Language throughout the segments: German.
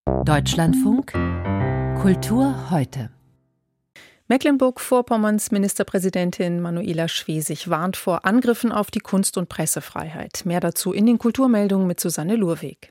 Deutschlandfunk Kultur heute. Mecklenburg-Vorpommerns Ministerpräsidentin Manuela Schwesig warnt vor Angriffen auf die Kunst- und Pressefreiheit. Mehr dazu in den Kulturmeldungen mit Susanne Lurweg.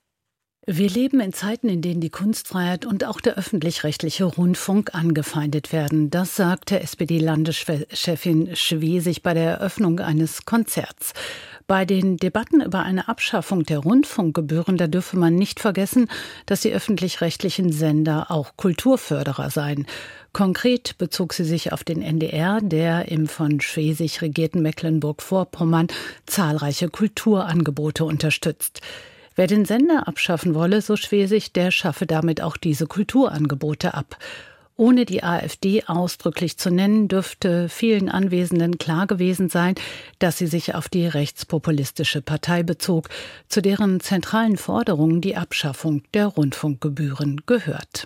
Wir leben in Zeiten, in denen die Kunstfreiheit und auch der öffentlich-rechtliche Rundfunk angefeindet werden. Das sagte SPD-Landeschefin Schwesig bei der Eröffnung eines Konzerts. Bei den Debatten über eine Abschaffung der Rundfunkgebühren, da dürfe man nicht vergessen, dass die öffentlich-rechtlichen Sender auch Kulturförderer seien. Konkret bezog sie sich auf den NDR, der im von Schwesig regierten Mecklenburg-Vorpommern zahlreiche Kulturangebote unterstützt. Wer den Sender abschaffen wolle, so Schwesig, der schaffe damit auch diese Kulturangebote ab. Ohne die AfD ausdrücklich zu nennen, dürfte vielen Anwesenden klar gewesen sein, dass sie sich auf die rechtspopulistische Partei bezog, zu deren zentralen Forderungen die Abschaffung der Rundfunkgebühren gehört.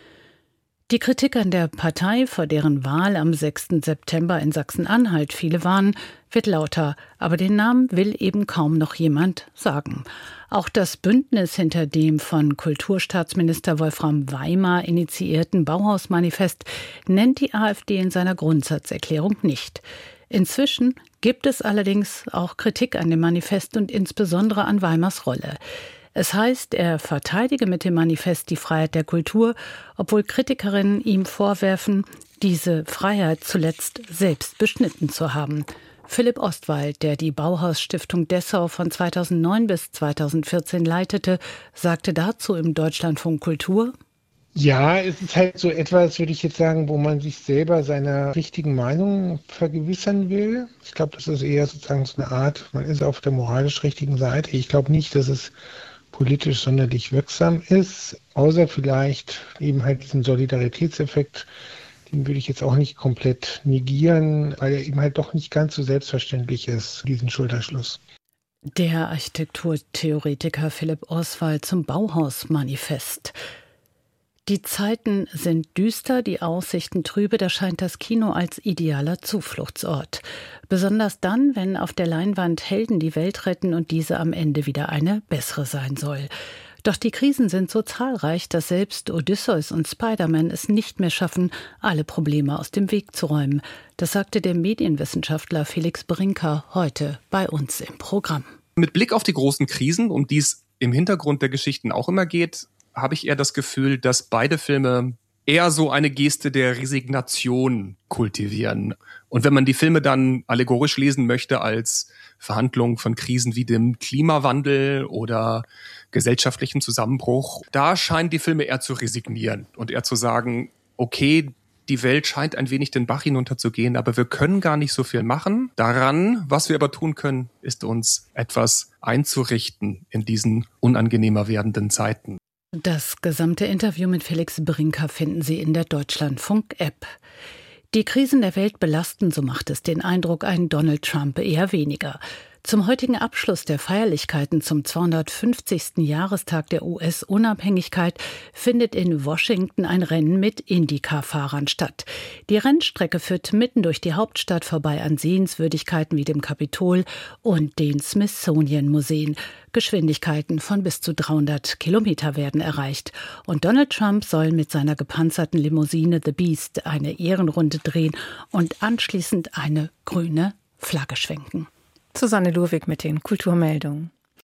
Die Kritik an der Partei, vor deren Wahl am 6. September in Sachsen-Anhalt viele warnen, wird lauter, aber den Namen will eben kaum noch jemand sagen. Auch das Bündnis hinter dem von Kulturstaatsminister Wolfram Weimar initiierten Bauhaus-Manifest nennt die AfD in seiner Grundsatzerklärung nicht. Inzwischen gibt es allerdings auch Kritik an dem Manifest und insbesondere an Weimars Rolle. Es heißt, er verteidige mit dem Manifest die Freiheit der Kultur, obwohl Kritikerinnen ihm vorwerfen, diese Freiheit zuletzt selbst beschnitten zu haben. Philipp Ostwald, der die Bauhaus-Stiftung Dessau von 2009 bis 2014 leitete, sagte dazu im Deutschlandfunk Kultur: Ja, es ist halt so etwas, würde ich jetzt sagen, wo man sich selber seiner richtigen Meinung vergewissern will. Ich glaube, das ist eher sozusagen so eine Art, man ist auf der moralisch richtigen Seite. Ich glaube nicht, dass es politisch sonderlich wirksam ist, außer vielleicht eben halt diesen Solidaritätseffekt. Den würde ich jetzt auch nicht komplett negieren, weil er eben halt doch nicht ganz so selbstverständlich ist, diesen Schulterschluss. Der Architekturtheoretiker Philipp Ostwald zum Bauhaus-Manifest. Die Zeiten sind düster, die Aussichten trübe, da scheint das Kino als idealer Zufluchtsort. Besonders dann, wenn auf der Leinwand Helden die Welt retten und diese am Ende wieder eine bessere sein soll. Doch die Krisen sind so zahlreich, dass selbst Odysseus und Spider-Man es nicht mehr schaffen, alle Probleme aus dem Weg zu räumen. Das sagte der Medienwissenschaftler Felix Brinker heute bei uns im Programm. Mit Blick auf die großen Krisen, um die es im Hintergrund der Geschichten auch immer geht, habe ich eher das Gefühl, dass beide Filme eher so eine Geste der Resignation kultivieren. Und wenn man die Filme dann allegorisch lesen möchte als Verhandlung von Krisen wie dem Klimawandel oder gesellschaftlichen Zusammenbruch, da scheinen die Filme eher zu resignieren und eher zu sagen, okay, die Welt scheint ein wenig den Bach hinunterzugehen, aber wir können gar nicht so viel machen. Daran, was wir aber tun können, ist uns etwas einzurichten in diesen unangenehmer werdenden Zeiten. Das gesamte Interview mit Felix Brinker finden Sie in der Deutschlandfunk-App. Die Krisen der Welt belasten, so macht es den Eindruck, einen Donald Trump eher weniger. Zum heutigen Abschluss der Feierlichkeiten zum 250. Jahrestag der US-Unabhängigkeit findet in Washington ein Rennen mit Indycar-Fahrern statt. Die Rennstrecke führt mitten durch die Hauptstadt vorbei an Sehenswürdigkeiten wie dem Kapitol und den Smithsonian-Museen. Geschwindigkeiten von bis zu 300 Kilometer werden erreicht. Und Donald Trump soll mit seiner gepanzerten Limousine The Beast eine Ehrenrunde drehen und anschließend eine grüne Flagge schwenken. Susanne Lurwig mit den Kulturmeldungen.